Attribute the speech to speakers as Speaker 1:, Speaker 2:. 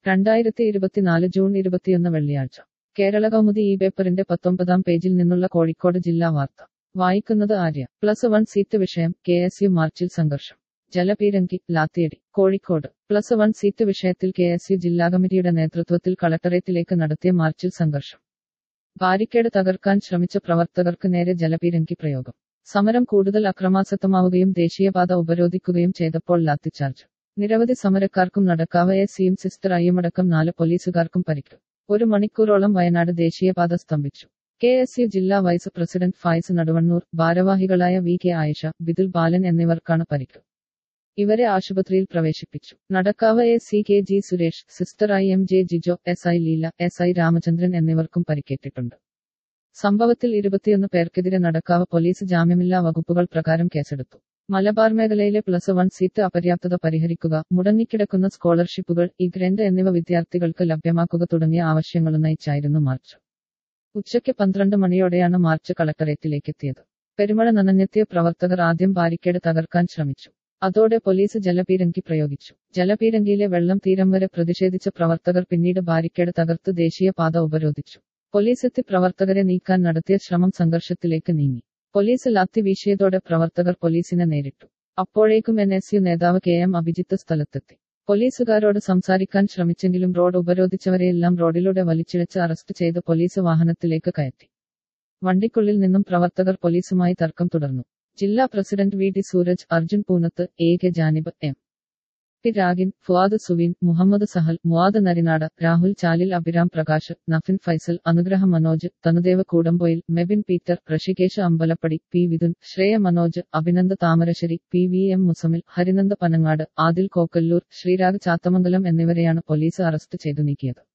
Speaker 1: 2024 June 21 വെള്ളിയാഴ്ച കേരള കൗമുദി ഈ പേപ്പറിന്റെ 19-ാം പേജിൽ നിന്നുള്ള കോഴിക്കോട് ജില്ലാ വാർത്ത വായിക്കുന്നത് ആര്യ. +1 സീറ്റ് വിഷയം KSU മാർച്ചിൽ സംഘർഷം. ജലപീരങ്കി ലാത്തിയടി. കോഴിക്കോട് +1 സീറ്റ് വിഷയത്തിൽ KSU ജില്ലാ കമ്മിറ്റിയുടെ നേതൃത്വത്തിൽ കളക്ടറേറ്റിലേക്ക് നടത്തിയ മാർച്ചിൽ സംഘർഷം. ബാരിക്കേഡ് തകർക്കാൻ ശ്രമിച്ച പ്രവർത്തകർക്ക് നേരെ ജലപീരങ്കി പ്രയോഗം. സമരം കൂടുതൽ അക്രമാസക്തമാവുകയും ദേശീയപാത ഉപരോധിക്കുകയും ചെയ്തപ്പോൾ ലാത്തിച്ചാർജ്. നിരവധി സമരക്കാർക്കും നടക്കാവ് ACയും സിസ്റ്റർ അയ്യുമടക്കം 4 പോലീസുകാർക്കും പരിക്ക്. 1 മണിക്കൂറോളം വയനാട് ദേശീയപാത സ്തംഭിച്ചു. KSU ജില്ലാ വൈസ് പ്രസിഡന്റ് ഫായിസ് നടുവണ്ണൂർ, ഭാരവാഹികളായ VK ആയിഷ, ബിദുൽ ബാലൻ എന്നിവർക്കാണ് പരിക്ക്. ഇവരെ ആശുപത്രിയിൽ പ്രവേശിപ്പിച്ചു. Nadakkavu AC KG Suresh, sister IMJ Jijo, SI Leela, SI Ramachandran എന്നിവർക്കും പരിക്കേറ്റിട്ടുണ്ട്. സംഭവത്തിൽ 21 പേർക്കെതിരെ നടക്കാവ് പോലീസ് ജാമ്യമില്ലാ വകുപ്പുകൾ പ്രകാരം കേസെടുത്തു. മലബാർ മേഖലയിലെ +1 സീറ്റ് അപര്യാപ്തത പരിഹരിക്കുക, മുടങ്ങിക്കിടക്കുന്ന സ്കോളർഷിപ്പുകൾ, ഗ്രാന്റ് എന്നിവ വിദ്യാർത്ഥികൾക്ക് ലഭ്യമാക്കുക തുടങ്ങിയ ആവശ്യങ്ങളുന്നയിച്ചായിരുന്നു മാർച്ച്. ഉച്ചയ്ക്ക് 12 മണിയോടെയാണ് മാർച്ച് കളക്ടറേറ്റിലേക്കെത്തിയത്. പെരുമഴ നനഞ്ഞെത്തിയ പ്രവർത്തകർ ആദ്യം ബാരിക്കേഡ് തകർക്കാൻ ശ്രമിച്ചു. അതോടെ പോലീസ് ജലപീരങ്കി പ്രയോഗിച്ചു. ജലപീരങ്കിയിലെ വെള്ളം തീരം വരെ പ്രതിഷേധിച്ച പ്രവർത്തകർ പിന്നീട് ബാരിക്കേഡ് തകർത്ത് ദേശീയപാത ഉപരോധിച്ചു. പോലീസെത്തി പ്രവർത്തകരെ നീക്കാൻ നടത്തിയ ശ്രമം സംഘർഷത്തിലേക്ക് നീങ്ങി. പോലീസ് ലാത്തി വീശിയതോടെ പ്രവർത്തകർ പോലീസിനെ നേരിട്ടു. അപ്പോഴേക്കും NSU നേതാവ് KM അഭിജിത്ത് സ്ഥലത്തെത്തി. പോലീസുകാരോട് സംസാരിക്കാൻ ശ്രമിച്ചെങ്കിലും റോഡ് ഉപരോധിച്ചവരെയെല്ലാം റോഡിലൂടെ വലിച്ചിഴച്ച് അറസ്റ്റ് ചെയ്ത് പോലീസ് വാഹനത്തിലേക്ക് കയറ്റി. വണ്ടിക്കുള്ളിൽ നിന്നും പ്രവർത്തകർ പോലീസുമായി തർക്കം തുടർന്നു. ജില്ലാ president VD Sooraj, Arjun Poonath, AK Janib, M P Ragin, Fuad Suveen, Muhammad Sahal, Muad Narinad, Rahul Chalil, Abhiram Prakash, Nafin Faisal, Anugraha Manoj, Thanudev Koodamboyil, Mebin Peter, Rishikesh Ambalappadi, P Vithun, Shreya Manoj, Abhinand Thamarassery, PVM Musamil, Harinand Panangad, Adil Kokkallur, Sreerag Chathamangalam എന്നിവരെയാണ് പോലീസ് അറസ്റ്റ് ചെയ്തു നീക്കിയത്.